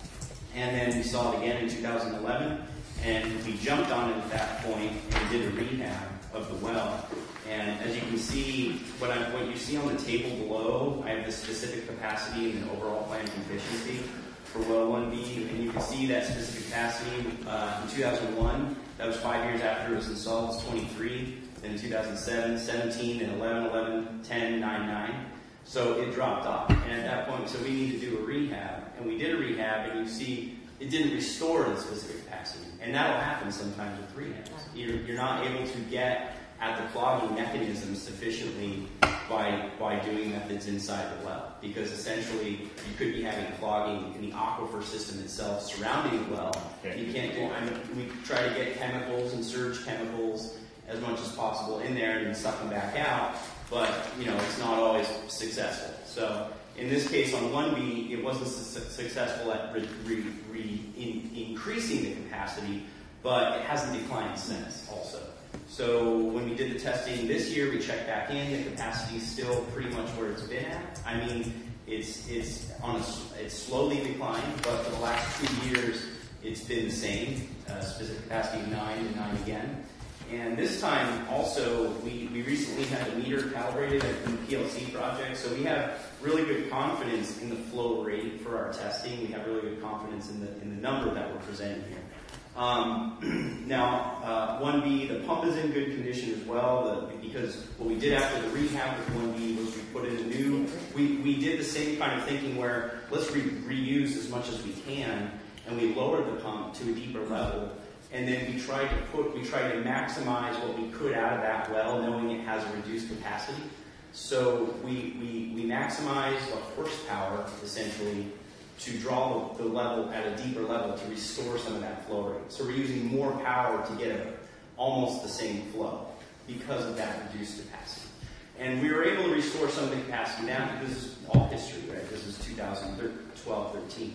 And then we saw it again in two thousand eleven, and we jumped on it at that point and did a rehab of the well. And as you can see, what, I, what you see on the table below, I have the specific capacity and the overall plant efficiency for well one B, and you can see that specific capacity uh, in two thousand one, that was five years after it was installed, it's twenty-three. Then in two thousand seven, seventeen, and eleven, eleven, ten, nine, nine. So it dropped off. And at that point, so we need to do a rehab. And we did a rehab, and you see it didn't restore the specific capacity. And that'll happen sometimes with rehabs. You're, you're not able to get at the clogging mechanism sufficiently by, by doing methods inside the well. Because essentially, you could be having clogging in the aquifer system itself surrounding the well. You can't do, I mean, we try to get chemicals and surge chemicals as much as possible in there and then suck them back out, but you know it's not always successful. So in this case on one B, it wasn't su- successful at re- re- re- in- increasing the capacity, but it hasn't declined since also. So when we did the testing this year, we checked back in, the capacity is still pretty much where it's been at. I mean, it's it's on a, it's slowly declined, but for the last two years, it's been the same, uh, specific capacity of nine and nine again. And this time also, we, we recently had the meter calibrated in the P L C project, so we have really good confidence in the flow rate for our testing. We have really good confidence in the, in the number that we're presenting here. Um, now, uh, one B, the pump is in good condition as well, the, because what we did after the rehab with one B was we put in a new, we, we did the same kind of thinking where let's re reuse as much as we can, and we lowered the pump to a deeper level, and then we tried to put, we tried to maximize what we could out of that well, knowing it has a reduced capacity. So we, we, we maximize the horsepower, essentially, to draw the, the level at a deeper level to restore some of that flow rate. So we're using more power to get a, almost the same flow because of that reduced capacity. And we were able to restore some of the capacity now because this is all history, right? This is two thousand twelve, thirteen.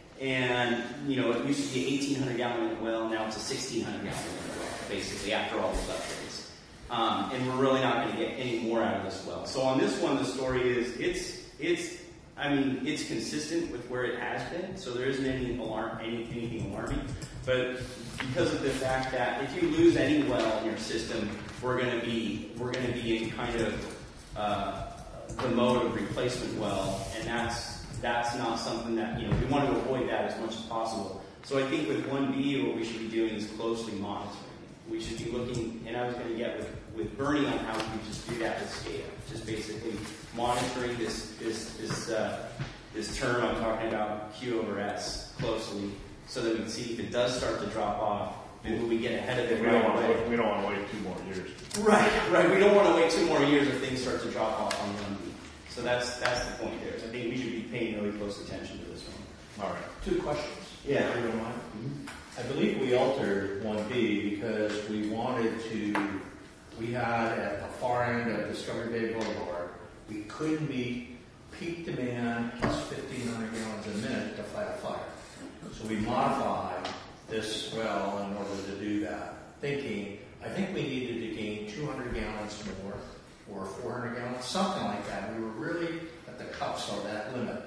And, you know, it used to be an eighteen hundred gallon minute well, now it's a sixteen hundred gallon minute well, basically, after all those upgrades. Um, and we're really not going to get any more out of this well. So on this one, the story is, it's, it's, I mean, it's consistent with where it has been, so there isn't any alarm, any, anything alarming. But because of the fact that if you lose any well in your system, we're going to be we're going to be in kind of uh, the mode of replacement well, and that's that's not something that, you know, we want to avoid that as much as possible. So I think with one B, what we should be doing is closely monitoring. We should be looking, and I was going to get with, with Bernie on how we could just do that with scale, just basically monitoring this this this uh, this term I'm talking about, Q over S, closely, so that we can see if it does start to drop off, then we get ahead of it We right don't want to away. wait, we don't want to wait two more years. Right, right. We don't want to wait two more years if things start to drop off on one B. So that's that's the point there. So I think we should be paying really close attention to this one. All right. Two questions. Yeah. If you don't mind. I believe we altered one B because we wanted to, we had at the far end of Discovery Bay Boulevard, we couldn't meet peak demand plus fifteen hundred gallons a minute to fight a fire. So we modified this well in order to do that, thinking, I think we needed to gain two hundred gallons more or four hundred gallons, something like that. We were really at the cups of that limit.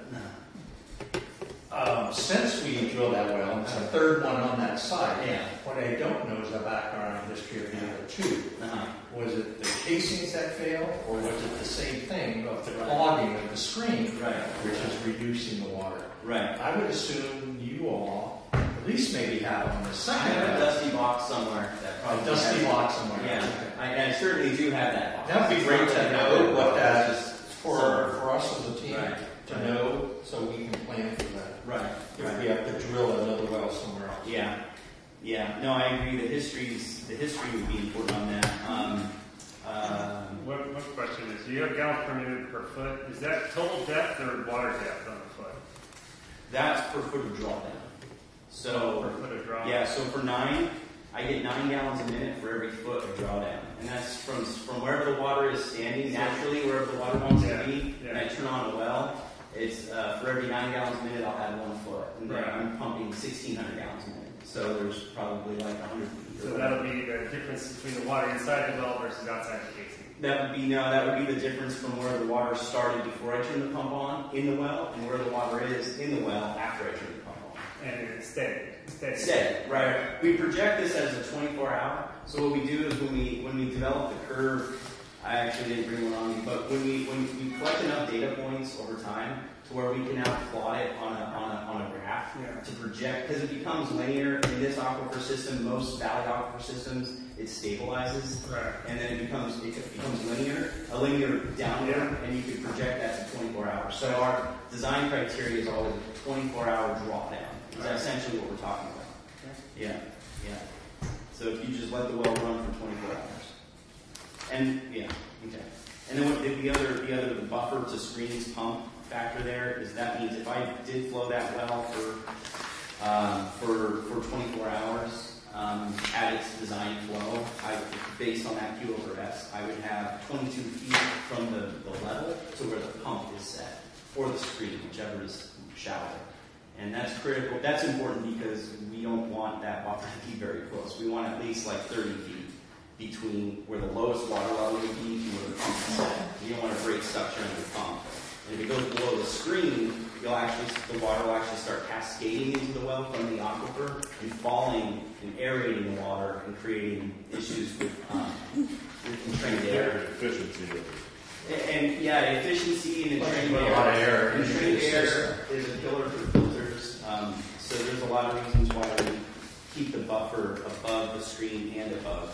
Um, since we drilled that well, it's the third one on that side. Yeah. What I don't know is the background history of the other two. Uh-huh. Was it the casings that failed, or was it the same thing of the clogging of the screen, Right. which is reducing the water? Right. I would assume you all at least maybe have on the I side. have a dusty box somewhere that A probably dusty has- box somewhere. Yeah, I, I certainly do have that box. That'd be It's great not to that know bad. what that It's is just for, summer. for us as a team Right. to know so we can plan for that. Right. If Right. we have to drill another well somewhere else. Yeah, yeah. No, I agree. The history's the history would be important on that. Um, um, One, one question is, do you have gallons per minute per foot? Is that total depth or water depth on the foot? that's per foot of drawdown. So Per foot of draw? yeah, so for nine, I get nine gallons a minute for every foot of drawdown, and that's from from wherever the water is standing naturally, wherever the water wants Yeah, to be. yeah. And I turn on a well. It's uh, for every nine gallons a minute, I'll add one foot, and then Right. I'm pumping sixteen hundred gallons a minute. So there's probably like a hundred. So that'll be the difference between the water inside the well versus outside the casing. That would be no. That would be the difference from where the water started before I turned the pump on in the well, and where the water is in the well after I turned the pump on. And it's steady. Steady. Steady, right? We project this as a twenty-four hour. So what we do is when we when we develop the curve, I actually didn't bring one on me, but when we when we collect enough data points over time to where we can now plot it on a on a on a graph Yeah. to project, because it becomes linear in this aquifer system. Most valley aquifer systems, it stabilizes. Right. And then it becomes it becomes linear, a linear downward, Yeah. and you can project that to twenty-four hours. So our design criteria is always a twenty-four hour drawdown. Is that essentially what we're talking about? Yeah, yeah. So if you just let the well run for twenty-four hours, and yeah, okay. And then what the, the other the other the buffer to screens pump factor there is that means if I did flow that well for um, for for twenty-four hours. Um, at its design flow, I, based on that Q over S, I would have twenty-two feet from the, the level to where the pump is set, or the screen, whichever is shallower. And that's critical. That's important because we don't want that buffer to be very close. We want at least like thirty feet between where the lowest water level would be and where the pump is set. You don't want to break suction of the pump. And if it goes below the screen, it you'll actually, the water will actually start cascading into the well from the aquifer and falling and aerating the water and creating issues with, um, with entrained air. Efficiency of it. And, and yeah, efficiency and entrained Well, air. a lot of air in Entrained the air system. is a killer for filters. Um, so there's a lot of reasons why we keep the buffer above the screen and above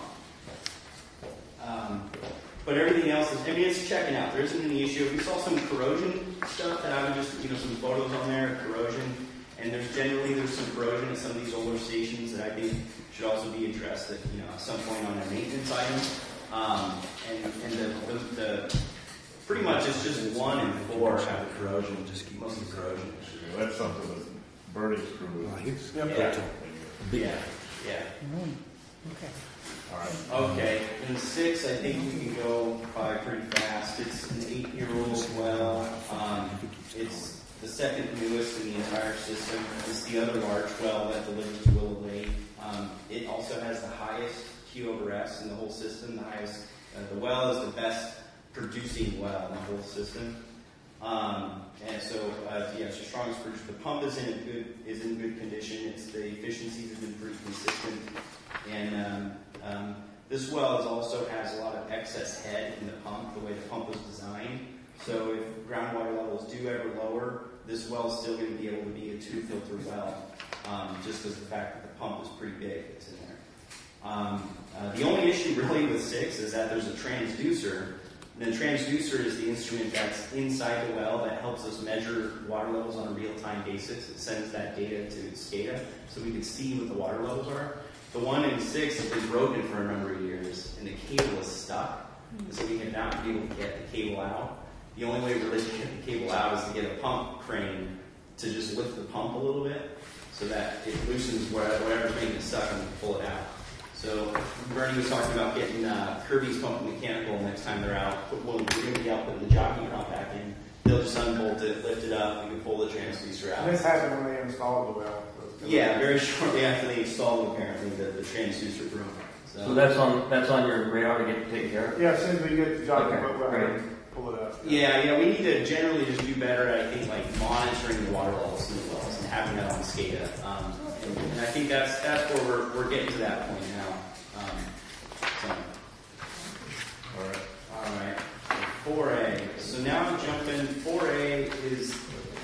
the pump. Um, but everything else is, I mean, it's checking out. There isn't any issue. We saw some corrosion stuff that I would just, you know, some photos on there, corrosion. And there's generally, there's some corrosion at some of these older stations that I think should also be addressed at, you know, at some point on a maintenance item. Um, and and the, the, the, pretty much it's just one and four have the corrosion, just keep most of the corrosion. Yeah, that's something that Bernie's crew. Yeah. Yeah, yeah. Okay. All right. Okay, and six, I think we can go by pretty fast. It's an eight-year-old well. Um, it's the second newest in the entire system. It's the other large well that delivers to Willow Lake. Um, it also has the highest Q over S in the whole system. The highest, uh, the well is the best producing well in the whole system. Um, and so, uh, yeah, it's the strongest producer. The pump is in a good is in good condition. It's the efficiencies have been pretty consistent, and um, um, this well is also has a lot of excess head in the pump. The way the pump was designed, so if groundwater levels do ever lower, this well is still going to be able to be a two filter well, um, just because the fact that the pump is pretty big that's in there. Um, uh, the only issue really with six is that there's a transducer. And the transducer is the instrument that's inside the well that helps us measure water levels on a real-time basis. It sends that data to SCADA so we can see what the water levels are. The one in six has been broken for a number of years, and the cable is stuck. So we have not been able to get the cable out. The only way really to get the cable out is to get a pump crane to just lift the pump a little bit so that it loosens whatever, whatever's making it stuck and pull it out. So Bernie was talking about getting uh, Kirby's Pump Mechanical next time they're out. Put one, we're going to be out putting the jockey pump back in. They'll just unbolt it, lift it up, we can pull the transducer out. And this happened when they installed the well. Yeah, very shortly after they installed it, apparently, the, the transducer broke. So, So that's on that's on your radar to get taken care of? Yeah, as soon as we get the jockey Okay, pump, we'll great. pull it up. yeah, yeah, we need to generally just do better at, I think, like monitoring the water levels in the wells and having that on SCADA. Um, and, and I think that's that's where we're, we're getting to that point now. Um, so. All right. All right, four A. So now I'm jumping. four A is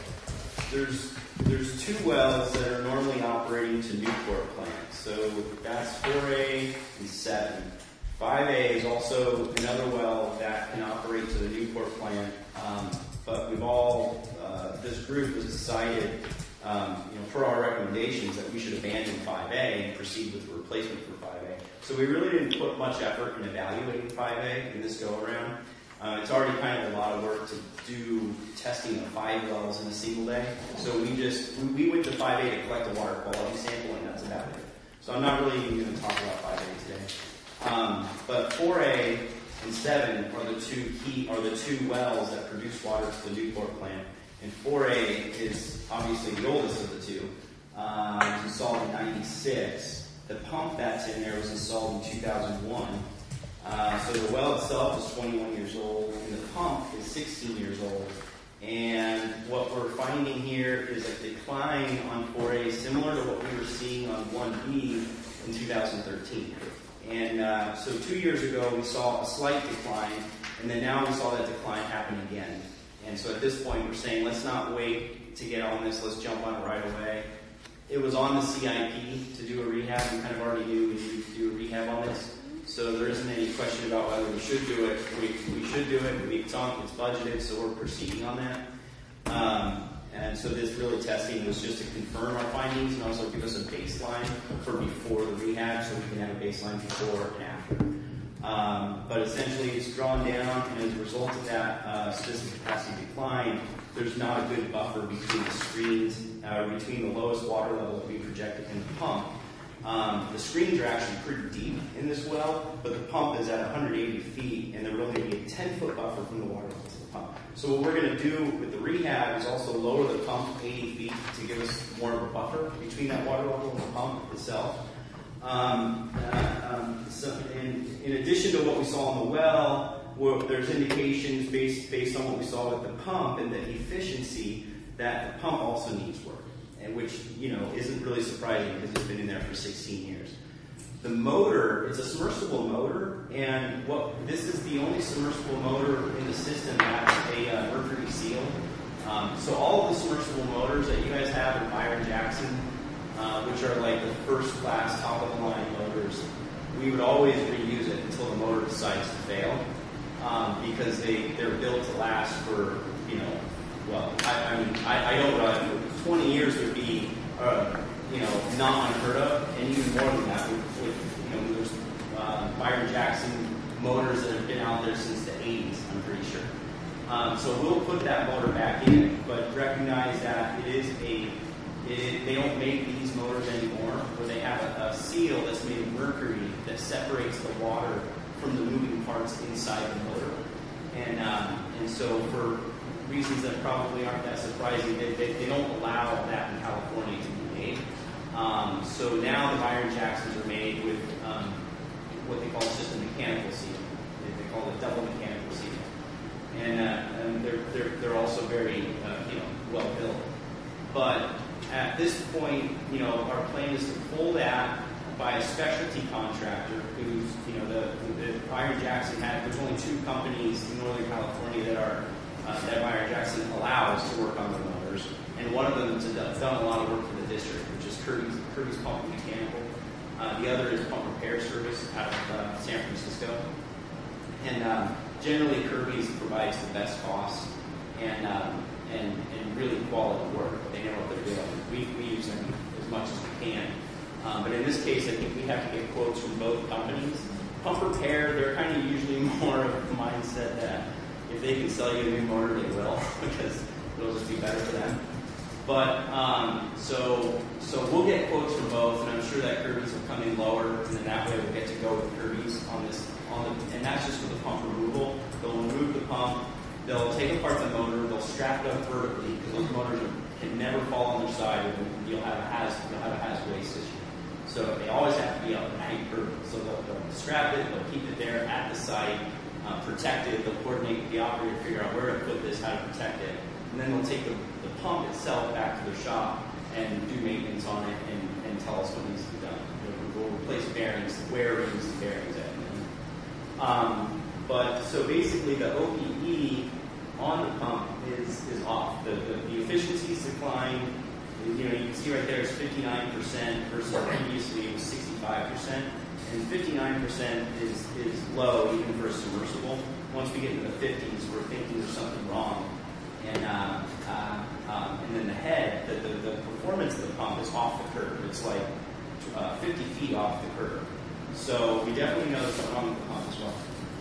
there's there's two wells that are normally operating to Newport plant. So that's four A and seven. five A is also another well that can operate to the Newport plant. Um, but we've all uh, this group has decided, um, you know, per our recommendations, that we should abandon five A and proceed with the replacement for five A. So we really didn't put much effort in evaluating five A in this go-around. Uh, it's already kind of a lot of work to do testing of five wells in a single day. So we just, we, we went to five A to collect a water quality sample, and that's about it. So I'm not really even going to talk about five A today. Um, but four A and seven are the two key, are the two wells that produce water to the Newport plant. And four A is obviously the oldest of the two. Um, it was installed in ninety-six. The pump that's in there was installed in two thousand one. Uh, so the well itself is twenty-one years old, and the pump is sixteen years old. And what we're finding here is a decline on four A similar to what we were seeing on one B in two thousand thirteen. And uh, so two years ago we saw a slight decline, and then now we saw that decline happen again. And so at this point we're saying, let's not wait to get on this, let's jump on it right away. It was on the C I P to do a rehab. We kind of already knew we needed to do a rehab on this. So there isn't any question about whether we should do it. We, we should do it. We, it's, on, it's budgeted, so we're proceeding on that. Um, and so this really testing was just to confirm our findings and also give us a baseline for before the rehab, so we can have a baseline before and after. Um, but essentially it's drawn down, and as a result of that uh, system capacity decline, there's not a good buffer between the screens, uh, between the lowest water level that we projected in the pump. Um, the screens are actually pretty deep in this well, but the pump is at one hundred eighty feet, and there will only be a ten foot buffer from the water level to the pump. So what we're going to do with the rehab is also lower the pump eighty feet to give us more of a buffer between that water level and the pump itself. Um, uh, um, so in, in addition to what we saw in the well, where there's indications based based on what we saw with the pump and the efficiency that the pump also needs work, and which, you know, isn't really surprising because it's been in there for sixteen years. The motor, it's a submersible motor, and what this is the only submersible motor in the system that has a uh, mercury seal. Um, so all of the submersible motors that you guys have in Byron Jackson, uh, which are like the first class, top of the line motors, we would always reuse it until the motor decides to fail, um, because they, they're built to last for, you know, well, I, I mean, I, I don't know, twenty years would be, uh, you know, not unheard of, and even more than that, with, with you know, there's uh, Byron Jackson motors that have been out there since the eighties, I'm pretty sure. Um, so we'll put that motor back in, but recognize that it is a, it, they don't make these motors anymore, where they have a, a seal that's made of mercury that separates the water from the moving parts inside the motor. And, um, and so for reasons that probably aren't that surprising, they, they, they don't allow that in California to be made. Um, so now the Byron Jacksons are made with um, what they call just a mechanical seal. They, they call it double mechanical seal. And, uh, and they're, they're, they're also very, uh, you know, well built. But at this point, you know, our plan is to pull that by a specialty contractor who's, you know, the, the, the Byron Jackson had, there's only two companies in Northern California that are, uh, that Byron Jackson allows to work on the motors. And one of them has done a lot of work for the district, which is Kirby's, Kirby's Pump and Mechanical. Uh, the other is Pump Repair Service out of uh, San Francisco. And um, generally, Kirby's provides the best cost and, um, and and really quality work. They know what they're doing. We, we use them as much as we can. Um, but in this case, I think we have to get quotes from both companies. Pump Repair, they're kind of usually more of a mindset that if they can sell you a new motor, they will, because it'll just be better for them. But um, so so we'll get quotes from both, and I'm sure that Kirby's will come in lower, and then that way we'll get to go with Kirby's on this. On the, and that's just for the pump removal. They'll remove the pump. They'll take apart the motor. They'll strap it up vertically because those motors are, can never fall on their side, or you'll have a has you'll have a hazard waste issue. So they always have to be up ninety vertical. So they'll, they'll strap it. They'll keep it there at the site, uh, protect it. They'll coordinate with the operator to figure out where to put this, how to protect it, and then they'll take the, the pump itself back to their shop and do maintenance on it and, and tell us what needs to be done. We'll, we'll replace bearings, where we use the bearings at. Um, but so basically, the O P E on the pump is is off. The the, the efficiency's declined. You know, you can see right there it's fifty-nine percent versus previously it was sixty-five percent, and fifty-nine percent is is low even for a submersible. Once we get into the fifties, we're thinking there's something wrong. And uh, uh, um, and then the head, the, the the performance of the pump is off the curve. It's like uh, fifty feet off the curve. So we definitely know there's something wrong with the pump as well.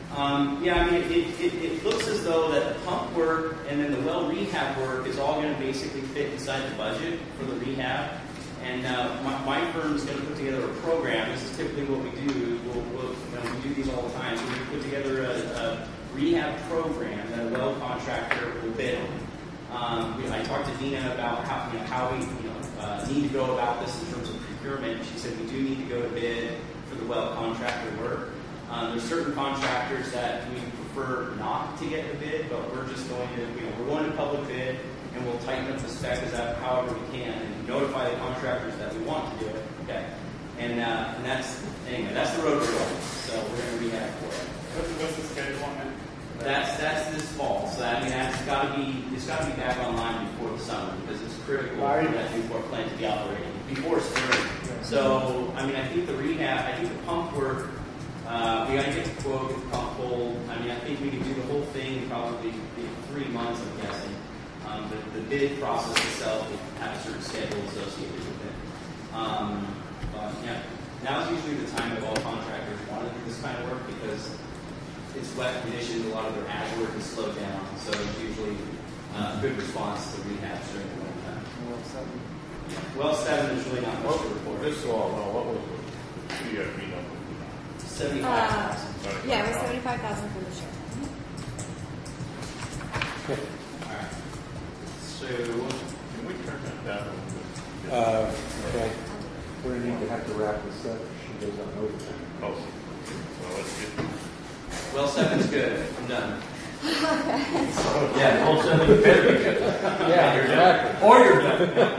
Um, yeah, I mean, it, it, it looks as though that the pump work and then the well rehab work is all going to basically fit inside the budget for the rehab. And uh, my, my firm is going to put together a program. This is typically what we do. We'll, we'll, you know, we do these all the time. So we put together a, a rehab program that a well contractor will bid on. Um, we, I talked to Dina about how, you know, how we you know, uh, need to go about this in terms of procurement. She said we do need to go to bid for the well contractor work. Um, there's certain contractors that we prefer not to get a bid, but we're just going to, you know, we're going to public bid, and we'll tighten up the spec as that, however we can, and notify the contractors that we want to do it. Okay, and uh, and that's anyway, that's the road we're going. So we're going to rehab for it. What's, what's the schedule on that? That's that's this fall. So I mean, that's got to be it's got to be back online before the summer because it's critical Right. for that Newport plant to be operating before spring. So I mean, I think the rehab, I think the pump work. Uh, we got to get the quote, the pump hole. I mean, I think we can do the whole thing in probably in three months, I'm guessing. Um, the, the bid process itself will have a certain schedule associated with it. Um, but yeah, now's usually the time that all contractors want to do this kind of work because it's wet conditions, a lot of their ad work is slowed down, so it's usually uh, a good response to rehab during the winter time. Well, seven. Well, seven, there's really not much to report. This all, well, what was the C F P number? seventy-five Uh, thousand. yeah, it was seventy-five thousand for the show. All right. So, Can we turn that down a little bit? Uh, okay, we're going to need to have to wrap this up. She goes on overtime. Oh, so let's get, well, seven's good. I'm done. Yeah, all seven. Yeah, Exactly. Or you're done.